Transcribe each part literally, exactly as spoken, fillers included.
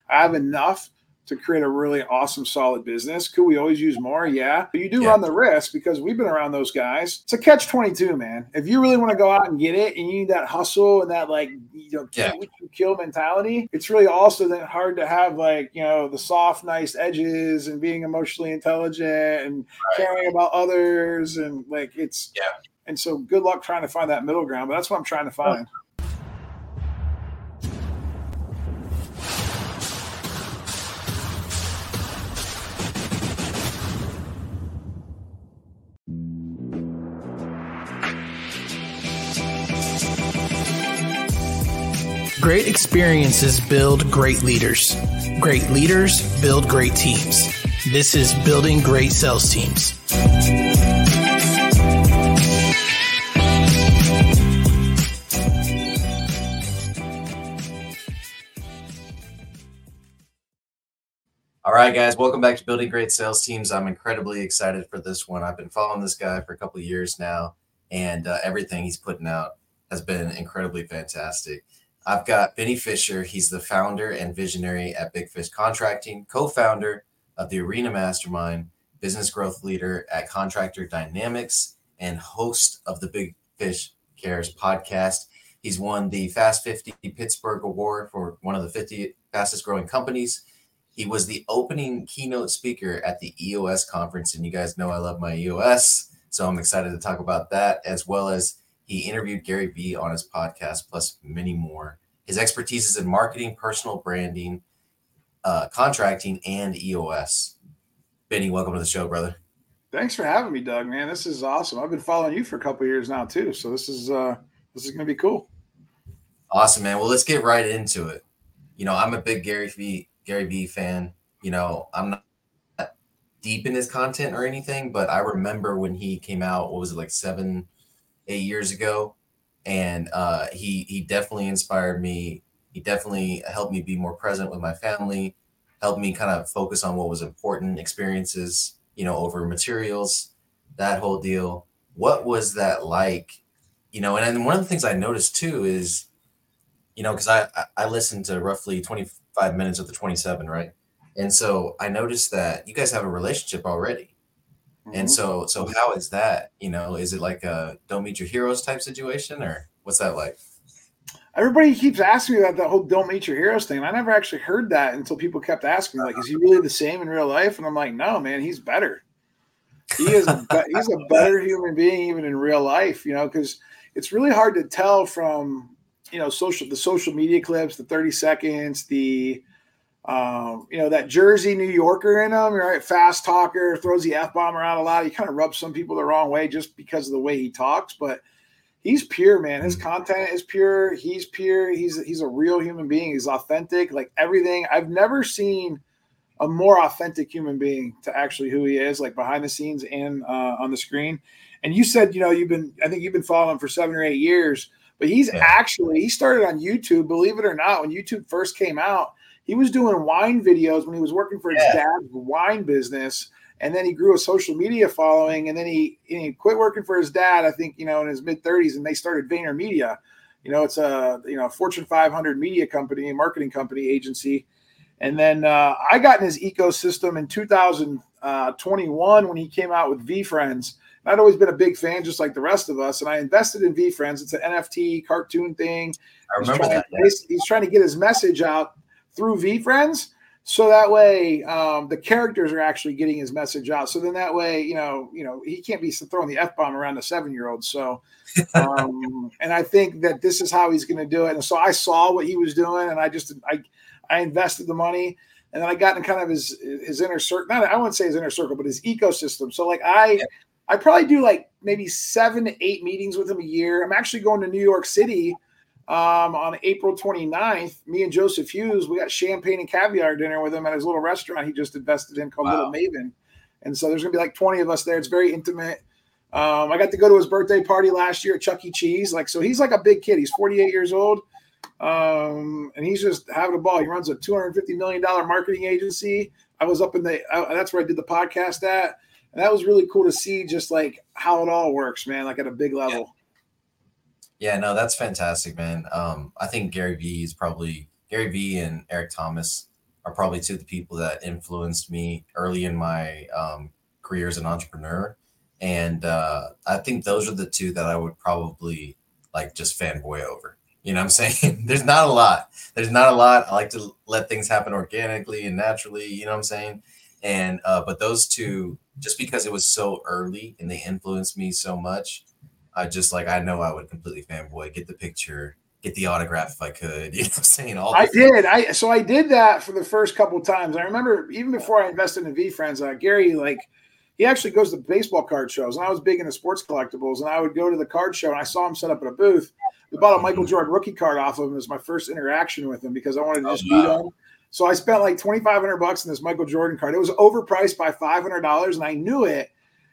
I have enough to create a really awesome, solid business. Could we always use more? Yeah. But you do Yeah. run the risk because we've been around those guys. It's a catch twenty-two, man. If you really want to go out and get it and you need that hustle and that, like, you know, Yeah. what you kill mentality, it's really also then hard to have, like, you know, the soft, nice edges and being emotionally intelligent and Right. caring about others. And like, it's, Yeah. and so good luck trying to find that middle ground, but that's what I'm trying to find. Great experiences build great leaders. Great leaders build great teams. This is Building Great Sales Teams. All right, guys, welcome back to Building Great Sales Teams. I'm incredibly excited for this one. I've been following this guy for a couple of years now, and uh, everything he's putting out has been incredibly fantastic. I've got Benny Fisher. He's the founder and visionary at Big Fish Contracting, co-founder of the Arena Mastermind, business growth leader at Contractor Dynamics, and host of the Big Fish Cares podcast. He's won the Fast fifty Pittsburgh Award for one of the fifty fastest growing companies. He was the opening keynote speaker at the E O S conference, and you guys know I love my E O S, so I'm excited to talk about that, as well as he interviewed Gary Vee on his podcast, plus many more. His expertise is in marketing, personal branding, uh, contracting, and E O S. Benny, welcome to the show, brother. Thanks for having me, Doug, man. This is awesome. I've been following you for a couple of years now too, so this is uh, this is going to be cool. Awesome, man. Well, let's get right into it. You know, I'm a big Gary Vee Gary Vee fan. You know, I'm not deep in his content or anything, but I remember when he came out, what was it, like seven, eight years ago? And uh, he he definitely inspired me. He definitely helped me be more present with my family, helped me kind of focus on what was important, experiences, you know, over materials, that whole deal. What was that like? You know, and, and one of the things I noticed too is, you know, because I, I listened to roughly twenty-five minutes of the twenty-seven, right? And so I noticed that you guys have a relationship already. Mm-hmm. And so so how is that? You know, is it like a don't meet your heroes type situation, or what's that like? Everybody keeps asking me about that whole don't meet your heroes thing. I never actually heard that until people kept asking me, like, is he really the same in real life? And I'm like, no, man, he's better. He is a be- he's a better human being even in real life, you know, because it's really hard to tell from, you know, social, the social media clips, the thirty seconds, the, um, you know, that Jersey New Yorker in him, right? Fast talker, throws the F-bomb around a lot. He kind of rubs some people the wrong way just because of the way he talks, but he's pure, man. His content is pure. He's pure. He's, he's a real human being. He's authentic, like everything. I've never seen a more authentic human being to actually who he is, like behind the scenes and uh, on the screen. And you said, you know, you've been, I think you've been following him for seven or eight years. But he's yeah. actually, he started on YouTube, believe it or not, when YouTube first came out, he was doing wine videos when he was working for his yeah. dad's wine business. And then he grew a social media following, and then he, he quit working for his dad, I think, you know, in his mid thirties, and they started VaynerMedia. You know, it's a, you know, Fortune five hundred media company, marketing company agency. And then uh, I got in his ecosystem in two thousand twenty-one when he came out with VeeFriends. I'd always been a big fan, just like the rest of us, and I invested in VeeFriends. It's an N F T cartoon thing. I remember he's trying, that. Yeah. He's trying to get his message out through VeeFriends, so that way um, the characters are actually getting his message out. So then that way, you know, you know, he can't be throwing the F-bomb around a seven-year-old. So, um, and I think that this is how he's going to do it. And so I saw what he was doing, and I just I I invested the money. And then I got in kind of his his inner circle. Not I wouldn't say his inner circle, but his ecosystem. So like I. Yeah. I probably do like maybe seven to eight meetings with him a year. I'm actually going to New York City um, on April twenty-ninth. Me and Joseph Hughes, we got champagne and caviar dinner with him at his little restaurant he just invested in called wow. Little Maven. And so there's going to be like twenty of us there. It's very intimate. Um, I got to go to his birthday party last year at Chuck E. Cheese. Like, so he's like a big kid. He's forty-eight years old. Um, and he's just having a ball. He runs a two hundred fifty million dollars marketing agency. I was up in the, I, that's where I did the podcast at. And that was really cool to see just like how it all works, man, like at a big level. Yeah, yeah no, that's fantastic, man. Um, I think Gary Vee is probably Gary Vee and Eric Thomas are probably two of the people that influenced me early in my um, career as an entrepreneur. And uh, I think those are the two that I would probably like just fanboy over. You know what I'm saying? There's not a lot. There's not a lot. I like to let things happen organically and naturally. You know what I'm saying? And uh, but those two, just because it was so early and they influenced me so much, I just like I know I would completely fanboy, get the picture, get the autograph if I could. You know what I'm saying? All I did. I so I did that for the first couple of times. I remember even before I invested in VeeFriends, uh, Gary, like he actually goes to baseball card shows, and I was big into sports collectibles, and I would go to the card show, and I saw him set up at a booth. I bought a Michael Jordan rookie card off of him as my first interaction with him because I wanted to just oh, meet wow. him. So I spent like twenty-five hundred bucks on this Michael Jordan card. It was overpriced by five hundred dollars, and I knew it.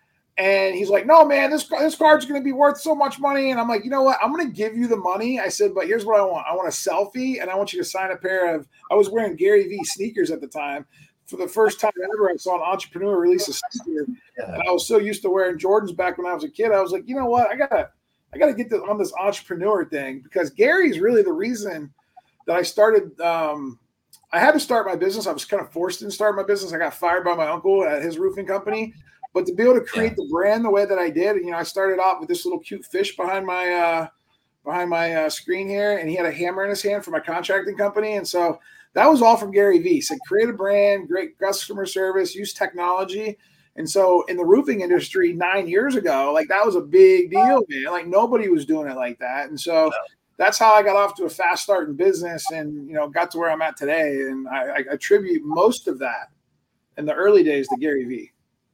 And he's like, no, man, this, this card's going to be worth so much money. And I'm like, you know what? I'm going to give you the money. I said, but here's what I want. I want a selfie, and I want you to sign a pair of – I was wearing Gary Vee sneakers at the time. For the first time ever, I saw an entrepreneur release a sneaker. Yeah. And I was so used to wearing Jordans back when I was a kid. I was like, you know what? I got to I got to get this, on this entrepreneur thing because Gary's really the reason that I started um, – I had to start my business. I was kind of forced to start my business. I got fired by my uncle at his roofing company. But to be able to create yeah. the brand the way that I did, you know, I started off with this little cute fish behind my uh, behind my uh, screen here, and he had a hammer in his hand for my contracting company, and so that was all from Gary Vee. Said create a brand, great customer service, use technology, and so in the roofing industry nine years ago, like that was a big deal, man. Like nobody was doing it like that, and so that's how I got off to a fast start in business, and you know, got to where I'm at today. And I, I attribute most of that in the early days to Gary Vee.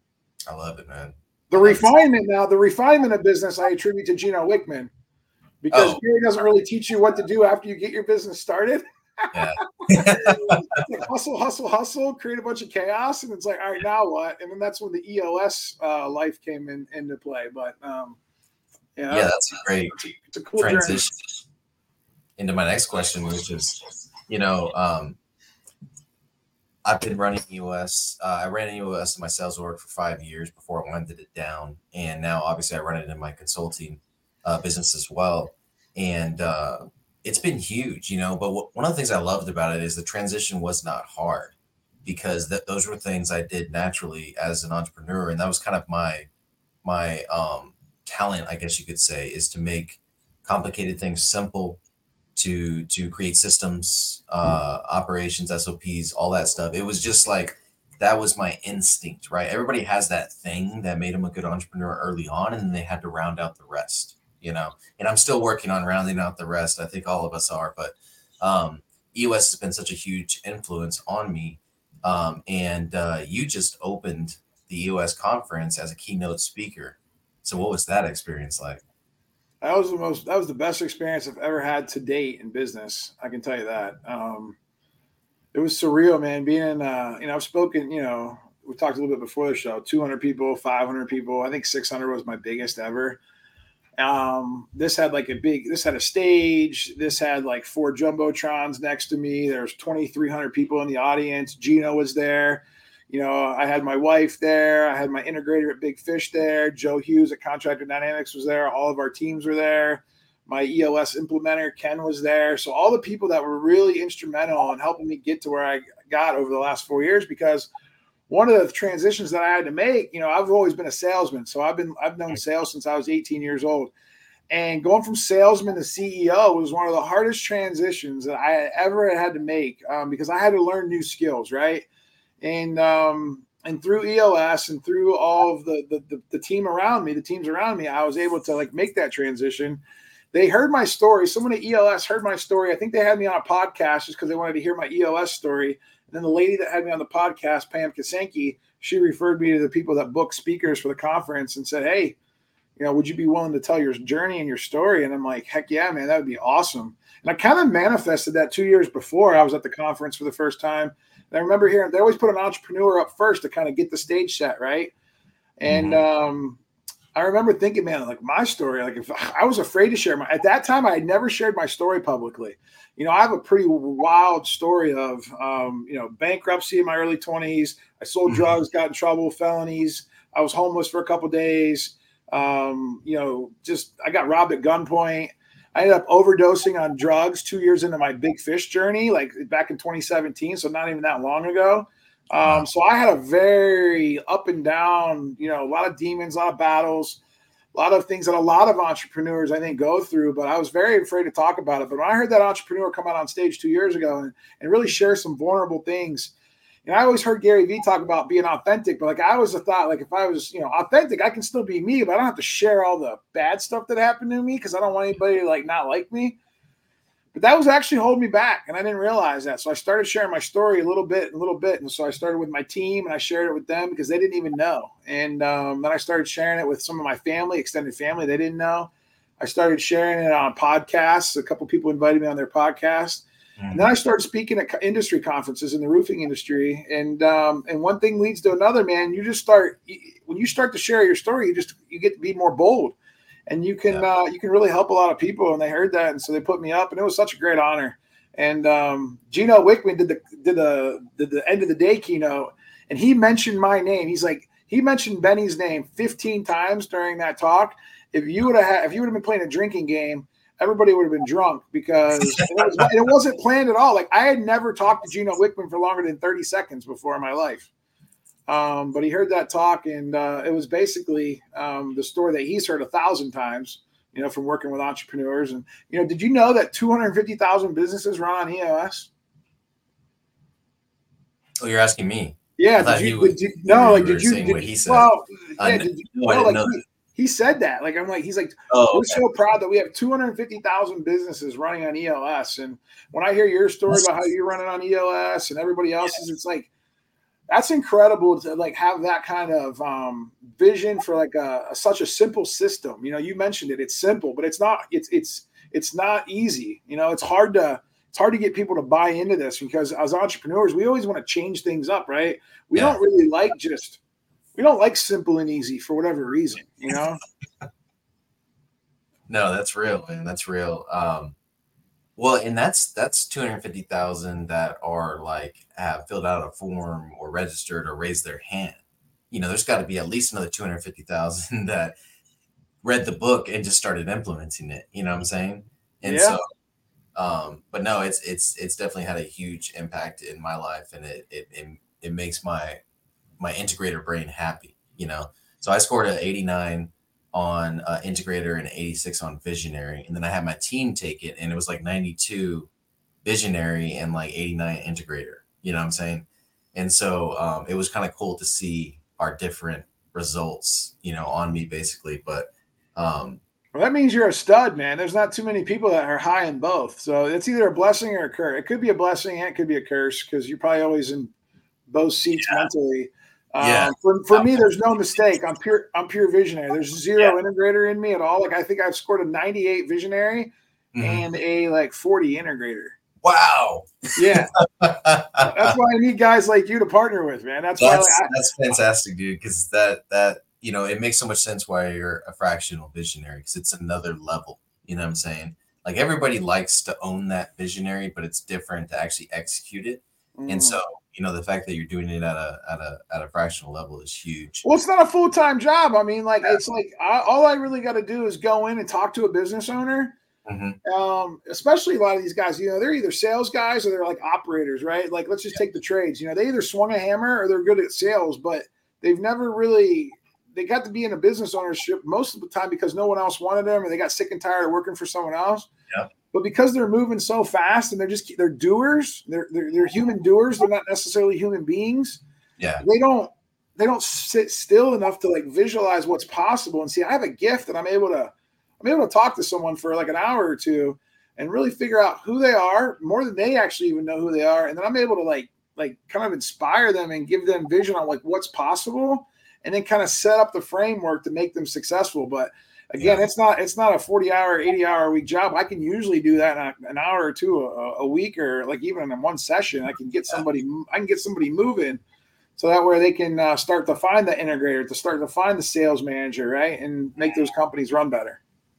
I love it, man. The refinement now, the refinement of business, I attribute to Gino Wickman because oh. Gary doesn't really teach you what to do after you get your business started. Yeah. It's like hustle, hustle, hustle, create a bunch of chaos, and it's like, all right, now what? And then that's when the E O S uh, life came in into play. But um, yeah, yeah, that's a great it's a cool transition journey. Into my next question, which is, you know, um, I've been running E O S. Uh, I ran E O S in my sales org for five years before I winded it down. And now obviously I run it in my consulting uh, business as well. And uh, it's been huge, you know, but w- one of the things I loved about it is the transition was not hard because th- those were things I did naturally as an entrepreneur. And that was kind of my, my um, talent, I guess you could say, is to make complicated things simple, to to create systems, uh, operations, S O Ps, all that stuff. It was just like, that was my instinct, right? Everybody has that thing that made them a good entrepreneur early on, and then they had to round out the rest, you know? And I'm still working on rounding out the rest. I think all of us are, but um, E O S has been such a huge influence on me. Um, and uh, you just opened the E O S conference as a keynote speaker. So what was that experience like? That was the most, that was the best experience I've ever had to date in business. I can tell you that. Um, it was surreal, man. Being in, uh, you know, I've spoken, you know, we talked a little bit before the show, two hundred people, five hundred people. I think six hundred was my biggest ever. Um, this had like a big, this had a stage. This had like four Jumbotrons next to me. There's twenty-three hundred people in the audience. Gino was there. You know, I had my wife there. I had my integrator at Big Fish there. Joe Hughes at Contractor Dynamics was there. All of our teams were there. My E O S implementer, Ken, was there. So all the people that were really instrumental in helping me get to where I got over the last four years, because one of the transitions that I had to make, you know, I've always been a salesman. So I've been, I've known sales since I was eighteen years old. And going from salesman to C E O was one of the hardest transitions that I ever had to make um, because I had to learn new skills, right? And um, and through E O S and through all of the, the the the team around me, the teams around me, I was able to like make that transition. They heard my story. Someone at E O S heard my story. I think they had me on a podcast just because they wanted to hear my E O S story. And then the lady that had me on the podcast, Pam Kasenki, she referred me to the people that book speakers for the conference and said, hey, you know, would you be willing to tell your journey and your story? And I'm like, heck yeah, man, that would be awesome. And I kind of manifested that two years before I was at the conference for the first time. And I remember hearing they always put an entrepreneur up first to kind of get the stage set, right? And mm-hmm. um, I remember thinking, man, like my story, like if I was afraid to share my, at that time, I had never shared my story publicly. You know, I have a pretty wild story of, um, you know, bankruptcy in my early twenties. I sold mm-hmm. drugs, got in trouble, felonies. I was homeless for a couple of days. Um, you know, just I got robbed at gunpoint. I ended up overdosing on drugs two years into my big fish journey, like back in twenty seventeen. So not even that long ago. Um, so I had a very up and down, you know, a lot of demons, a lot of battles, a lot of things that a lot of entrepreneurs, I think, go through. But I was very afraid to talk about it. But when I heard that entrepreneur come out on stage two years ago and, and really share some vulnerable things, and I always heard Gary Vee talk about being authentic, but like I always thought, like if I was, you know, authentic, I can still be me, but I don't have to share all the bad stuff that happened to me because I don't want anybody to like not like me. But that was actually holding me back, and I didn't realize that. So I started sharing my story a little bit, a little bit, and so I started with my team, and I shared it with them because they didn't even know. And um, then I started sharing it with some of my family, extended family. They didn't know. I started sharing it on podcasts. A couple people invited me on their podcast. And then I started speaking at industry conferences in the roofing industry. And um, and one thing leads to another, man. You just start – when you start to share your story, you just you get to be more bold. And you can yeah. uh, you can really help a lot of people. And they heard that, and so they put me up. And it was such a great honor. And um, Gino Wickman did the, did, the, did the end of the day keynote, and he mentioned my name. He's like – he mentioned Benny's name fifteen times during that talk. If you would have had, if you would have been playing a drinking game, everybody would have been drunk because it, was, it wasn't planned at all. Like I had never talked to Gino Wickman for longer than thirty seconds before in my life. Um, but he heard that talk, and uh, it was basically um, the story that he's heard a thousand times, you know, from working with entrepreneurs. And, you know, did you know that two hundred fifty thousand businesses run on E O S? Oh, you're asking me? Yeah. Did you, did you, no, like, did you, did, what he said. Well, I, yeah, did you, no, I no, didn't like, know he, that. He said that. Like, I'm like, he's like, oh, we're okay. so proud that we have two hundred fifty thousand businesses running on E O S. And when I hear your story about how you're running on E O S and everybody else's, it's like, that's incredible to like have that kind of um, vision for like a, a such a simple system. You know, you mentioned it, it's simple, but it's not, it's, it's, it's not easy. You know, it's hard to, it's hard to get people to buy into this because as entrepreneurs, we always want to change things up, right? We yeah. don't really like just, we don't like simple and easy for whatever reason, you know? No, that's real, man. That's real. Um, well, and that's, that's two hundred fifty thousand that are like, have filled out a form or registered or raised their hand. You know, there's got to be at least another two hundred fifty thousand that read the book and just started implementing it. You know what I'm saying? And yeah. so, um, but no, it's, it's, it's definitely had a huge impact in my life, and it, it, it, it makes my, my integrator brain happy, you know? So I scored an eighty-nine on uh, integrator and eighty-six on visionary. And then I had my team take it, and it was like ninety-two visionary and like eighty-nine integrator, you know what I'm saying? And so um, it was kind of cool to see our different results, you know, on me basically. But um, well, that means you're a stud, man. There's not too many people that are high in both. So it's either a blessing or a curse. It could be a blessing and it could be a curse because you're probably always in both seats yeah. mentally. Yeah. Um, for for me, there's no mistake. I'm pure. I'm pure visionary. There's zero yeah. integrator in me at all. Like I think I've scored a ninety-eight visionary mm-hmm. and a like forty integrator. Wow. Yeah. That's why I need guys like you to partner with, man. That's, that's why. Like, that's fantastic, dude. Because that that you know it makes so much sense why you're a fractional visionary, because it's another level. You know what I'm saying? Like everybody likes to own that visionary, but it's different to actually execute it. Mm. And so. You know, the fact that you're doing it at a at a at a fractional level is huge. Well, it's not a full time job. I mean, like yeah. it's like I, all I really got to do is go in and talk to a business owner. Mm-hmm. Um, especially a lot of these guys, you know, they're either sales guys or they're like operators, right? Like, let's just yeah. take the trades. You know, they either swung a hammer or they're good at sales, but they've never really. They got to be in a business ownership most of the time because no one else wanted them, or they got sick and tired of working for someone else. Yeah. But because they're moving so fast and they're just they're doers, they're, they're they're human doers. They're not necessarily human beings. Yeah, they don't they don't sit still enough to like visualize what's possible and see. I have a gift and I'm able to I'm able to talk to someone for like an hour or two and really figure out who they are more than they actually even know who they are, and then I'm able to like like kind of inspire them and give them vision on like what's possible, and then kind of set up the framework to make them successful. But again, yeah. it's not it's not a forty hour, eighty hour a week job. I can usually do that in a, an hour or two a, a week, or like even in one session. I can get somebody I can get somebody moving, so that way they can uh, start to find the integrator, to start to find the sales manager, right, and make those companies run better.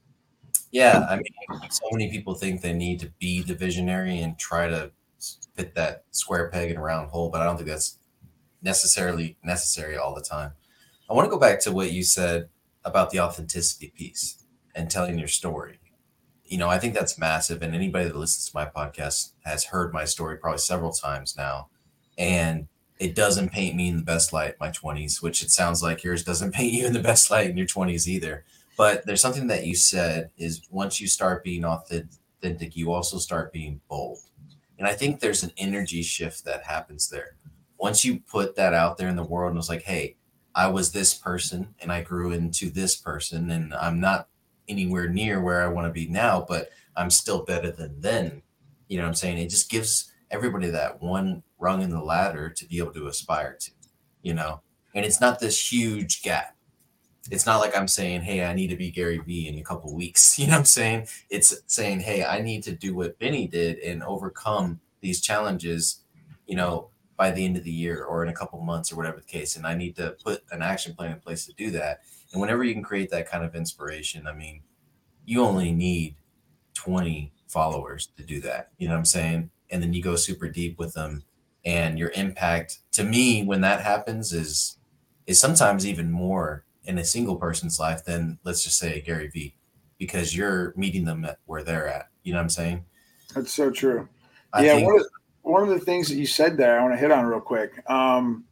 Yeah, I mean, so many people think they need to be the visionary and try to fit that square peg in a round hole, but I don't think that's necessarily necessary all the time. I want to go back to what you said about the authenticity piece and telling your story. you know, I think that's massive. And anybody that listens to my podcast has heard my story probably several times now. And it doesn't paint me in the best light in my twenties, which it sounds like yours doesn't paint you in the best light in your twenties either. But there's something that you said is once you start being authentic, you also start being bold. And I think there's an energy shift that happens there. Once you put that out there in the world and it's like, hey, I was this person and I grew into this person and I'm not anywhere near where I want to be now, but I'm still better than then. You know what I'm saying? It just gives everybody that one rung in the ladder to be able to aspire to, you know, and it's not this huge gap. It's not like I'm saying, hey, I need to be Gary Vee in a couple of weeks. You know what I'm saying? It's saying, hey, I need to do what Benny did and overcome these challenges, you know, by the end of the year or in a couple months or whatever the case. And I need to put an action plan in place to do that. And whenever you can create that kind of inspiration, I mean, you only need twenty followers to do that. You know what I'm saying? And then you go super deep with them, and your impact to me when that happens is, is sometimes even more in a single person's life than, let's just say, Gary Vee, because you're meeting them at where they're at. You know what I'm saying? That's so true. I yeah. think- One of, one of the things that you said there, I want to hit on real quick. Um,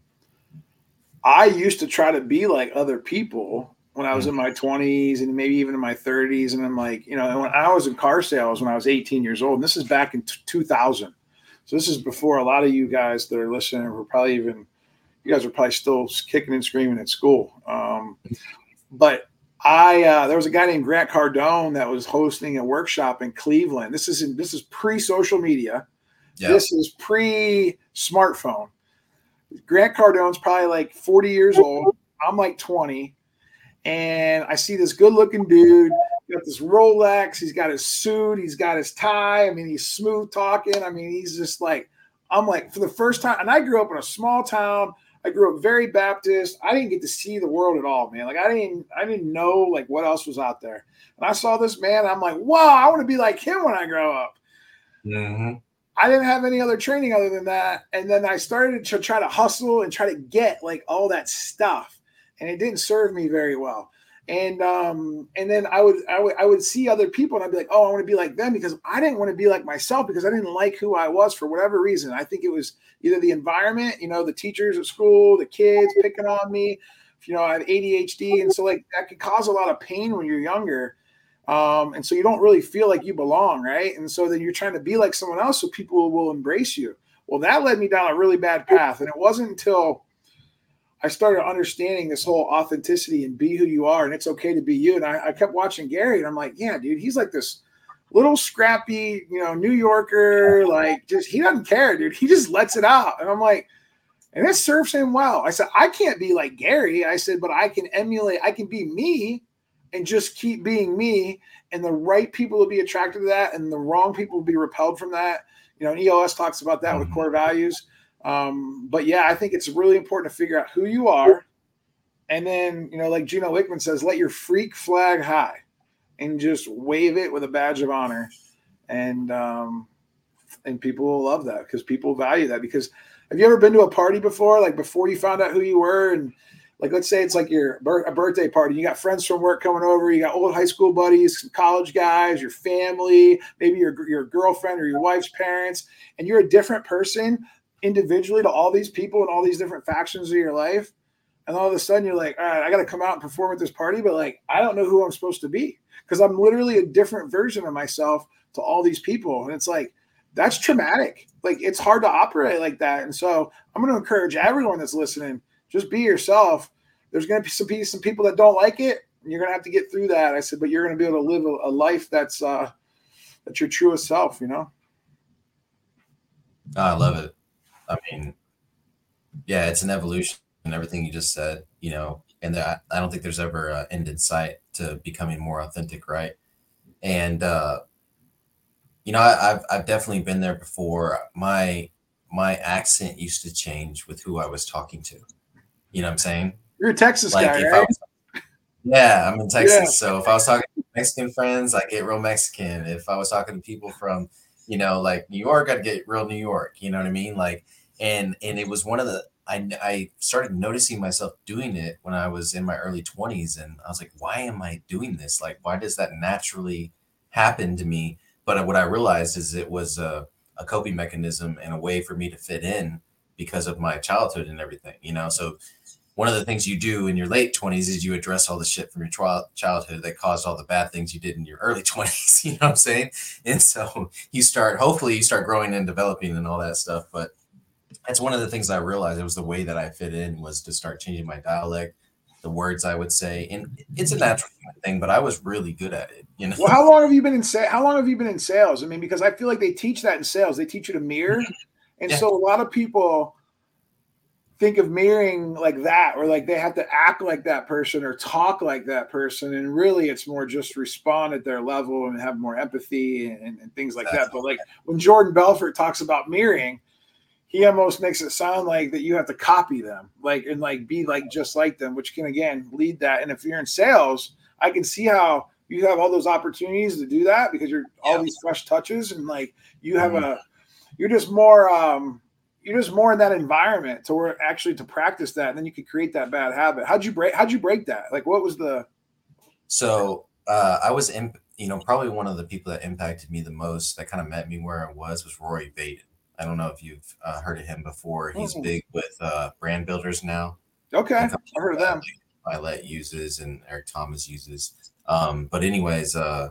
I used to try to be like other people when I was in my twenties and maybe even in my thirties. And I'm like, you know, when I was in car sales, when I was eighteen years old, and this is back in two thousand. So this is before a lot of you guys that are listening were probably even, you guys are probably still kicking and screaming at school. Um, but I, uh, there was a guy named Grant Cardone that was hosting a workshop in Cleveland. This is in, this is pre-social media. Yeah. This is pre-smartphone. Grant Cardone's probably like forty years old. I'm like twenty. And I see this good looking dude, got this Rolex. He's got his suit. He's got his tie. I mean, he's smooth talking. I mean, he's just like, I'm like, for the first time. And I grew up in a small town. I grew up very Baptist. I didn't get to see the world at all, man. Like I didn't, I didn't know like what else was out there. And I saw this man. I'm like, wow, I want to be like him when I grow up. Mm-hmm. I didn't have any other training other than that. And then I started to try to hustle and try to get like all that stuff. And it didn't serve me very well. And um, and then I would, I would I would see other people and I'd be like, oh, I want to be like them because I didn't want to be like myself because I didn't like who I was for whatever reason. I think it was either the environment, you know, the teachers at school, the kids picking on me. You know, I have A D H D. And so like that could cause a lot of pain when you're younger. Um, and so you don't really feel like you belong, right? And so then you're trying to be like someone else so people will embrace you. Well, that led me down a really bad path. And it wasn't until I started understanding this whole authenticity and be who you are, and it's okay to be you. And I, I kept watching Gary, and I'm like, yeah, dude, he's like this little scrappy, you know, New Yorker, like just he doesn't care, dude. He just lets it out. And I'm like, and it serves him well. I said, I can't be like Gary. I said, but I can emulate, I can be me and just keep being me. And the right people will be attracted to that, and the wrong people will be repelled from that. You know, and E O S talks about that with core values. Um, but yeah, I think it's really important to figure out who you are. And then, you know, like Gino Wickman says, let your freak flag high and just wave it with a badge of honor. And, um, and people will love that because people value that. Because have you ever been to a party before, like before you found out who you were? And like, let's say it's like your a birthday party. You got friends from work coming over. You got old high school buddies, college guys, your family, maybe your, your girlfriend or your wife's parents, and you're a different person individually to all these people and all these different factions of your life. And all of a sudden you're like, all right, I got to come out and perform at this party, but like, I don't know who I'm supposed to be because I'm literally a different version of myself to all these people. And it's like, that's traumatic. Like it's hard to operate like that. And so I'm going to encourage everyone that's listening, just be yourself. There's going to be some, be some people that don't like it. And you're going to have to get through that. I said, but you're going to be able to live a, a life that's, uh, that's your truest self, you know? Oh, I love it. I mean, yeah, it's an evolution and everything you just said, you know, and that I don't think there's ever an end in sight to becoming more authentic. Right. And, uh, you know, I, I've, I've definitely been there before. My, my accent used to change with who I was talking to, you know what I'm saying? You're a Texas like guy, if right? I was, yeah, I'm in Texas. Yeah. So if I was talking to Mexican friends, I get real Mexican. If I was talking to people from, you know, like New York, I'd get real New York, you know what I mean? Like, And and it was one of the I I started noticing myself doing it when I was in my early twenties, and I was like, why am I doing this? Like, why does that naturally happened to me. But what I realized is it was a, a coping mechanism and a way for me to fit in because of my childhood and everything, you know? So one of the things you do in your late twenties is you address all the shit from your tw- childhood that caused all the bad things you did in your early twenties, you know what I'm saying? And so you start, hopefully you start growing and developing and all that stuff. But that's one of the things I realized. It was the way that I fit in was to start changing my dialect, the words I would say. And it's a natural thing, but I was really good at it, you know? Well, how long have you been in sa- how long have you been in sales? I mean, because I feel like they teach that in sales. They teach you to mirror. And Yeah. so a lot of people think of mirroring like that, or like they have to act like that person or talk like that person. And really it's more just respond at their level and have more empathy and, and things like that. But like when Jordan Belfort talks about mirroring, he almost makes it sound like that you have to copy them, like, and like be like just like them, which can again lead that. And if you're in sales, I can see how you have all those opportunities to do that because you're all Yeah. these fresh touches and like you have Mhm. a, you're just more, um, you're just more in that environment to where actually to practice that, and then you could create that bad habit. How'd you break? How'd you break that? Like, what was the? So uh, I was, in, you know, probably one of the people that impacted me the most that kind of met me where I was was Rory Vaden. I don't know if you've uh, heard of him before. He's Mhm. big with uh, brand builders now. Okay, The I company heard of that them. Violet uses and Eric Thomas uses. Um, but anyways, uh,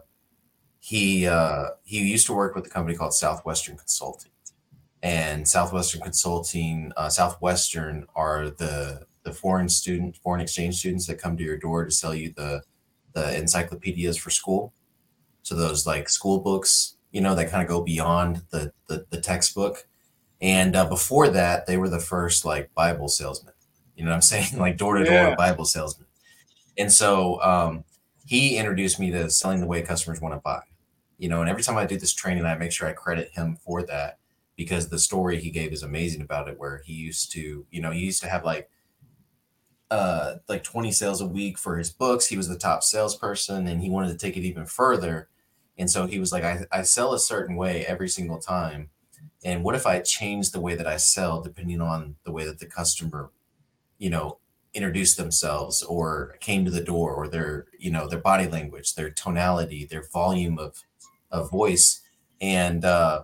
he uh, he used to work with a company called Southwestern Consulting, and Southwestern Consulting, uh, Southwestern are the the foreign student, foreign exchange students that come to your door to sell you the the encyclopedias for school. So those like school books, you know, that kind of go beyond the the, the textbook. And uh, before that, they were the first like Bible salesman. You know what I'm saying? Like door to door Yeah. Bible salesman. And so um, he introduced me to selling the way customers want to buy. You know, and every time I do this training, I make sure I credit him for that because the story he gave is amazing about it. Where he used to, you know, he used to have like uh like twenty sales a week for his books. He was the top salesperson and he wanted to take it even further. And so he was like, I, I sell a certain way every single time. And what if I change the way that I sell depending on the way that the customer, you know, introduced themselves or came to the door or their, you know, their body language, their tonality, their volume of, of voice. And uh,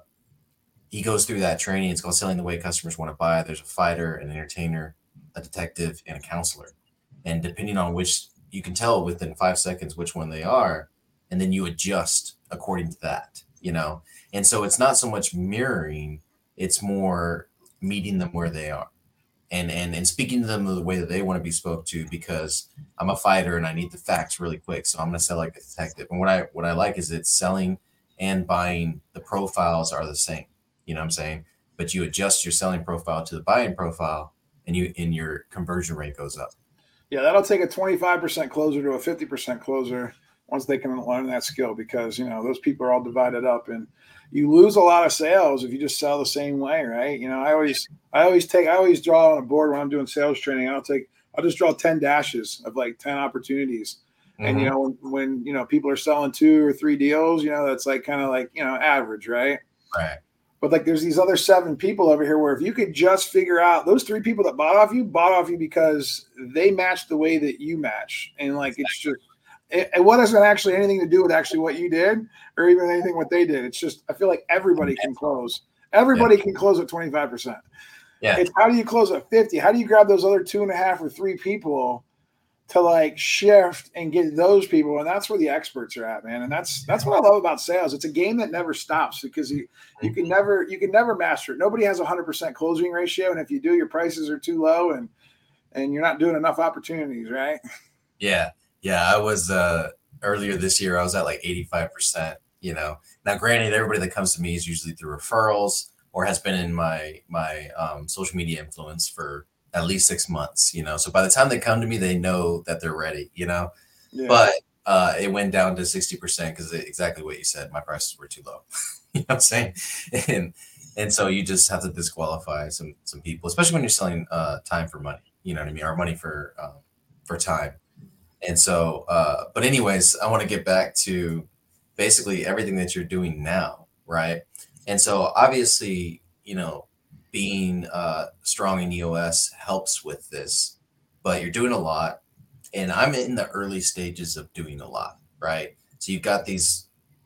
he goes through that training. It's called Selling the Way Customers Want to Buy. There's a fighter, an entertainer, a detective, and a counselor. And depending on which, you can tell within five seconds which one they are, and then you adjust according to that, you know? And so it's not so much mirroring, it's more meeting them where they are and and and speaking to them the way that they want to be spoke to, because I'm a fighter and I need the facts really quick. So I'm going to sell like a detective. And what I what I like is it's selling and buying, the profiles are the same. You know what I'm saying? But you adjust your selling profile to the buying profile and you and your conversion rate goes up. Yeah, that'll take a twenty-five percent closer to a fifty percent closer once they can learn that skill, because, you know, those people are all divided up and you lose a lot of sales if you just sell the same way, right? You know, I always, I always take, I always draw on a board when I'm doing sales training. I'll take, I'll just draw ten dashes of like ten opportunities. Mm-hmm. And, you know, when, when, you know, people are selling two or three deals, you know, that's like kind of like, you know, average, right? Right. But like there's these other seven people over here where if you could just figure out those three people that bought off you, bought off you because they match the way that you match. And like, it's just, it, it wasn't actually anything to do with actually what you did or even anything what they did. It's just, I feel like everybody can close. Everybody yeah. can close at twenty-five percent. Yeah. It's how do you close at fifty? How do you grab those other two and a half or three people to like shift and get those people? And that's where the experts are at, man. And that's, that's what I love about sales. It's a game that never stops because you, you can never, you can never master it. Nobody has a hundred percent closing ratio. And if you do, your prices are too low and, and you're not doing enough opportunities, right? Yeah. Yeah. I was, uh, earlier this year, I was at like eighty-five percent, you know. Now, granted, everybody that comes to me is usually through referrals or has been in my, my, um, social media influence for at least six months, you know. So by the time they come to me, they know that they're ready, you know. Yeah. But uh, it went down to sixty percent because exactly what you said, my prices were too low. You know what I'm saying? And and so you just have to disqualify some some people, especially when you're selling uh, time for money, you know what I mean, or money for um, for time. And so, uh, but anyways, I want to get back to basically everything that you're doing now, right? And so obviously, you know, being uh, strong in E O S helps with this, but you're doing a lot. And I'm in the early stages of doing a lot, right? So you've got these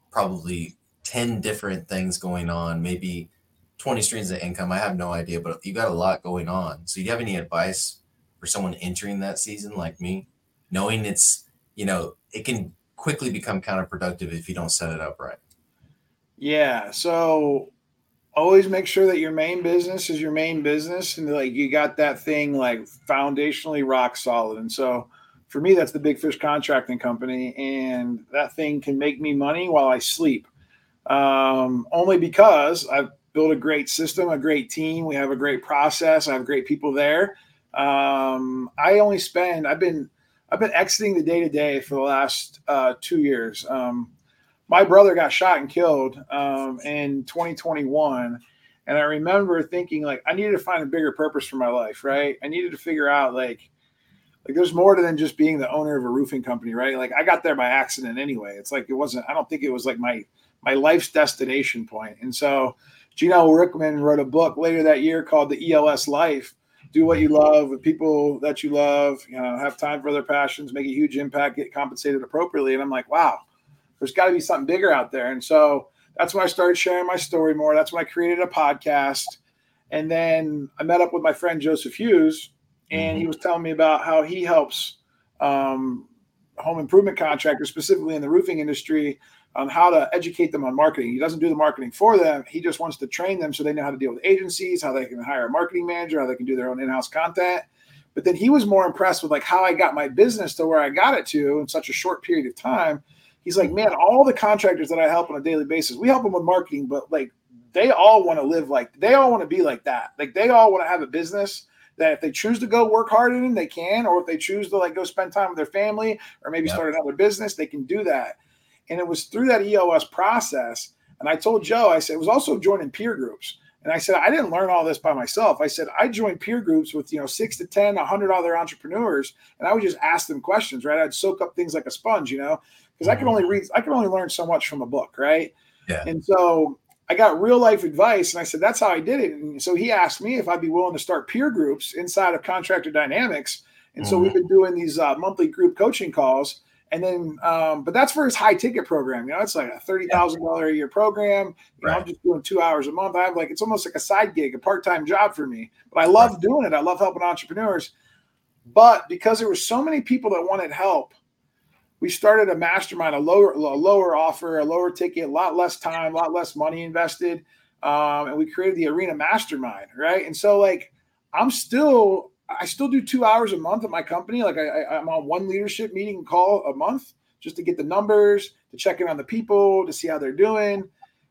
probably ten different things going on, maybe twenty streams of income. I have no idea, but you got a lot going on. So do you have any advice for someone entering that season like me, knowing it's, you know, it can quickly become counterproductive if you don't set it up right? Yeah. So always make sure that your main business is your main business, and like you got that thing like foundationally rock solid. And so for me, that's the Big Fish Contracting Company, and that thing can make me money while I sleep. Um, only because I've built a great system, a great team. We have a great process. I have great people there. Um, I only spend, I've been, I've been exiting the day to day for the last uh, two years. Um, my brother got shot and killed um, in twenty twenty-one. And I remember thinking like, I needed to find a bigger purpose for my life, right? I needed to figure out like, like there's more to than just being the owner of a roofing company, right? Like I got there by accident anyway. It's like, it wasn't, I don't think it was like my, my life's destination point. And so Gino Rickman wrote a book later that year called The E L S Life. Do what you love with people that you love, you know, have time for their passions, make a huge impact, get compensated appropriately. And I'm like, wow, there's got to be something bigger out there. And so that's when I started sharing my story more. That's when I created a podcast. And then I met up with my friend Joseph Hughes, and he was telling me about how he helps um, home improvement contractors, specifically in the roofing industry, on how to educate them on marketing. He doesn't do the marketing for them. He just wants to train them so they know how to deal with agencies, how they can hire a marketing manager, how they can do their own in-house content. But then he was more impressed with like how I got my business to where I got it to in such a short period of time. He's like, man, all the contractors that I help on a daily basis, we help them with marketing, but like they all want to live like, they all want to be like that. Like they all want to have a business that if they choose to go work hard in, they can, or if they choose to like go spend time with their family or maybe yep. start another business, they can do that. And it was through that E O S process. And I told Joe, I said, it was also joining peer groups. And I said, I didn't learn all this by myself. I said, I joined peer groups with, you know, six to ten, a hundred other entrepreneurs. And I would just ask them questions, right? I'd soak up things like a sponge, you know, because mm-hmm. I can only read, I can only learn so much from a book. Right. Yeah. And so I got real life advice. And I said, that's how I did it. And so he asked me if I'd be willing to start peer groups inside of Contractor Dynamics. And mm-hmm. so we've been doing these uh, monthly group coaching calls. And then, um, but that's for his high ticket program. You know, it's like a thirty thousand dollars a year program. You right. know, I'm just doing two hours a month. I have like, it's almost like a side gig, a part-time job for me, but I love right. doing it. I love helping entrepreneurs. But because there were so many people that wanted help, we started a mastermind, a lower, a lower offer, a lower ticket, a lot less time, a lot less money invested. Um, and we created the Arena Mastermind. Right. And so like, I'm still, I still do two hours a month at my company. Like I, I, I'm on one leadership meeting call a month just to get the numbers, to check in on the people, to see how they're doing.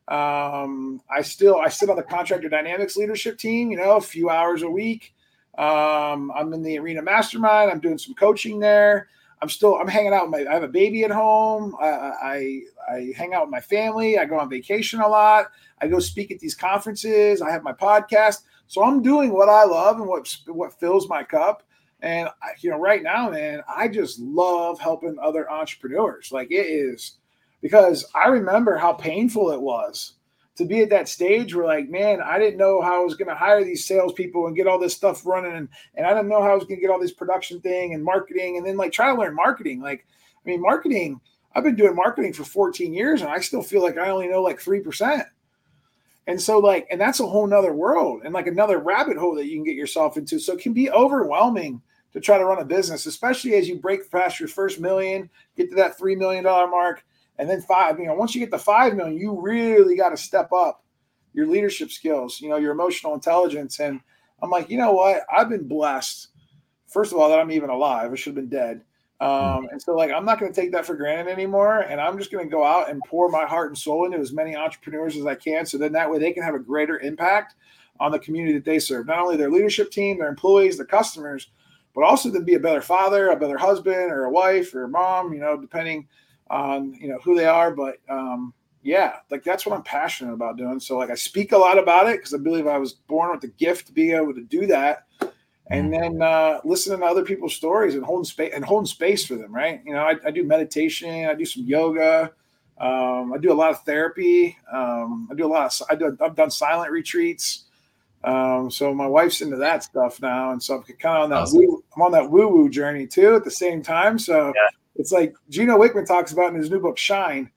Um, I still, I sit on the Contractor Dynamics leadership team, you know, a few hours a week. Um, I'm in the Arena Mastermind. I'm doing some coaching there. I'm still, I'm hanging out with my, I have a baby at home. I, I, I hang out with my family. I go on vacation a lot. I go speak at these conferences. I have my podcast. So I'm doing what I love and what what fills my cup. And, you know, right now, man, I just love helping other entrepreneurs. Like it is, because I remember how painful it was to be at that stage where like, man, I didn't know how I was going to hire these salespeople and get all this stuff running. And, and I didn't know how I was going to get all this production thing and marketing. And then like try to learn marketing. Like, I mean, marketing, I've been doing marketing for fourteen years and I still feel like I only know like three percent. And so like, and that's a whole nother world and like another rabbit hole that you can get yourself into. So it can be overwhelming to try to run a business, especially as you break past your first million, get to that three million dollars mark, and then five. You know, once you get to five million, you really got to step up your leadership skills, you know, your emotional intelligence. And I'm like, you know what? I've been blessed. First of all, that I'm even alive. I should have been dead. Um, and so like, I'm not going to take that for granted anymore. And I'm just going to go out and pour my heart and soul into as many entrepreneurs as I can. So then that way they can have a greater impact on the community that they serve, not only their leadership team, their employees, their customers, but also to be a better father, a better husband or a wife or a mom, you know, depending on, you know, who they are. But um, yeah, like that's what I'm passionate about doing. So like I speak a lot about it because I believe I was born with the gift to be able to do that. And then uh, listening to other people's stories and holding space and holding space for them, right? You know, I, I do meditation, I do some yoga, um, I do a lot of therapy, um, I do a lot of I do I've done silent retreats. Um, so my wife's into that stuff now, and so I'm kind of on that awesome. woo, I'm on that woo woo journey too at the same time. So yeah. It's like Gino Wickman talks about in his new book Shine.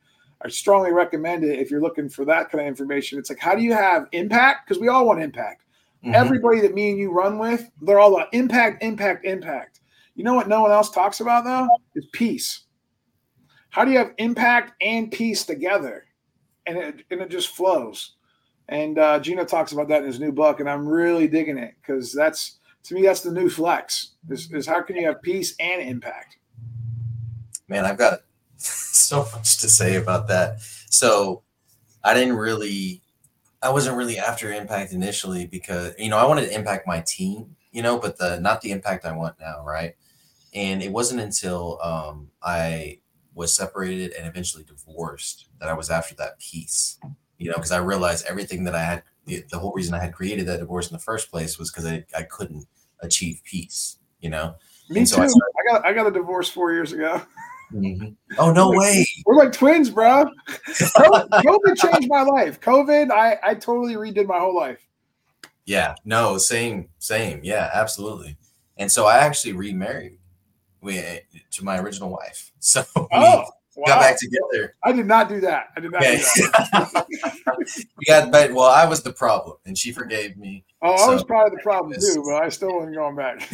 I strongly recommend it if you're looking for that kind of information. It's like, how do you have impact? Because we all want impact. Mm-hmm. Everybody that me and you run with, they're all about impact, impact, impact. You know what no one else talks about, though? Is peace. How do you have impact and peace together? And it, and it just flows. And uh, Gino talks about that in his new book, and I'm really digging it because that's, to me, that's the new flex, is, is how can you have peace and impact? Man, I've got so much to say about that. So I didn't really, I wasn't really after impact initially because, you know, I wanted to impact my team, you know, but the not the impact I want now, right? And it wasn't until um, I was separated and eventually divorced that I was after that peace, you know, because I realized everything that I had, the, the whole reason I had created that divorce in the first place was because I, I couldn't achieve peace, you know? Me and too. So I, started, I got I got a divorce four years ago. Mm-hmm. Oh, no we're way. Like, we're like twins, bro. COVID changed my life. COVID, I, I totally redid my whole life. Yeah, no, same, same. Yeah, absolutely. And so I actually remarried we, to my original wife. So we oh, wow. got back together. I did not do that. I did not okay. do that. we got back. Well, I was the problem, and she forgave me. Oh, so. I was probably the problem too, but I still wasn't going back.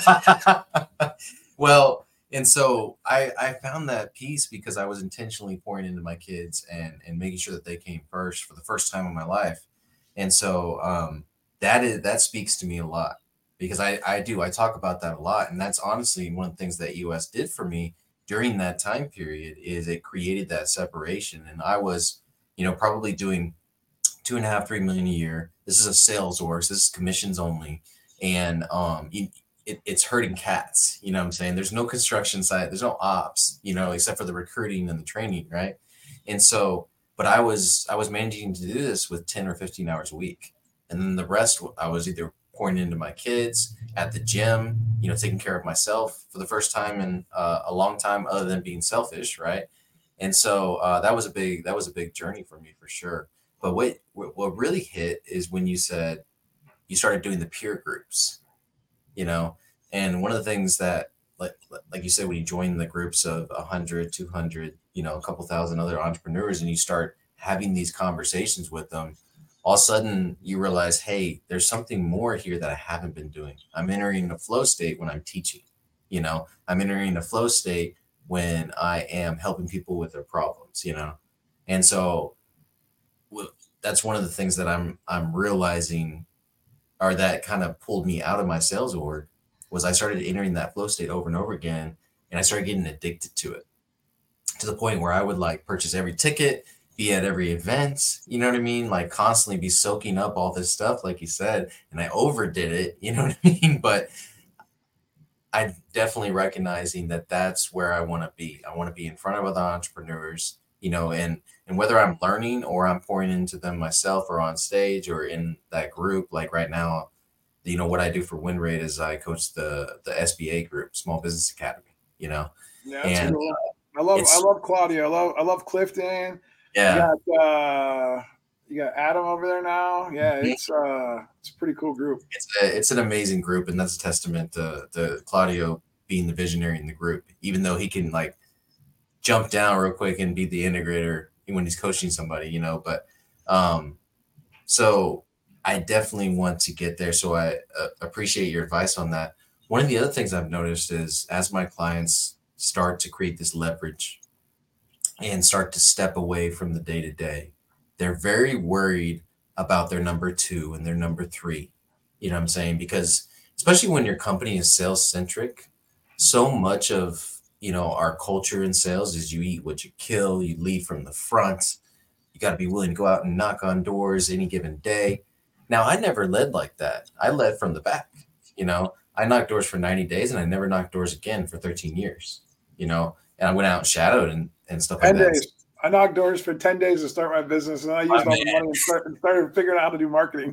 Well, and so I, I found that peace because I was intentionally pouring into my kids and, and making sure that they came first for the first time in my life. And so um, that is that speaks to me a lot because I, I do. I talk about that a lot. And that's honestly one of the things that U S did for me during that time period is it created that separation. And I was, you know, probably doing two and a half, three million a year. This is a sales org. So this is commissions only. And um, you, It, it's herding cats, you know what I'm saying? There's no construction site, there's no ops, you know, except for the recruiting and the training, right? And so, but I was, I was managing to do this with ten or fifteen hours a week. And then the rest, I was either pouring into my kids at the gym, you know, taking care of myself for the first time in uh, a long time other than being selfish, right? And so uh, that was a big, that was a big journey for me for sure. But what, what really hit is when you said you started doing the peer groups, you know, and one of the things that, like, like you said, when you join the groups of one hundred, two hundred, you know, a couple thousand other entrepreneurs and you start having these conversations with them, all of a sudden you realize, hey, there's something more here that I haven't been doing. I'm entering a flow state when I'm teaching, you know, I'm entering a flow state when I am helping people with their problems, you know? And so well, that's one of the things that I'm, I'm realizing or that kind of pulled me out of my sales org was I started entering that flow state over and over again. And I started getting addicted to it to the point where I would like purchase every ticket, be at every event, you know what I mean? Like constantly be soaking up all this stuff, like you said, and I overdid it, you know what I mean? But I definitely recognizing that that's where I want to be. I want to be in front of other entrepreneurs, you know, and, and whether I'm learning or I'm pouring into them myself or on stage or in that group, like right now, you know, what I do for WinRate is I coach the, the S B A group, Small Business Academy, you know, yeah, and cool. I love, I love Claudia. I love, I love Clifton. Yeah. You got, uh, you got Adam over there now. Yeah. It's, uh, it's a pretty cool group. It's a, it's an amazing group. And that's a testament to, to Claudio being the visionary in the group, even though he can like jump down real quick and be the integrator when he's coaching somebody, you know, but, um, so I definitely want to get there. So I uh, appreciate your advice on that. One of the other things I've noticed is as my clients start to create this leverage and start to step away from the day to day, they're very worried about their number two and their number three. You know what I'm saying? Because especially when your company is sales centric, so much of, you know, our culture in sales is you eat what you kill, you lead from the front. You got to be willing to go out and knock on doors any given day. Now, I never led like that. I led from the back. You know, I knocked doors for ninety days and I never knocked doors again for thirteen years, you know, and I went out and shadowed and, and stuff like that. Days. I knocked doors for ten days to start my business, and I used all the money and, start, and started figuring out how to do marketing.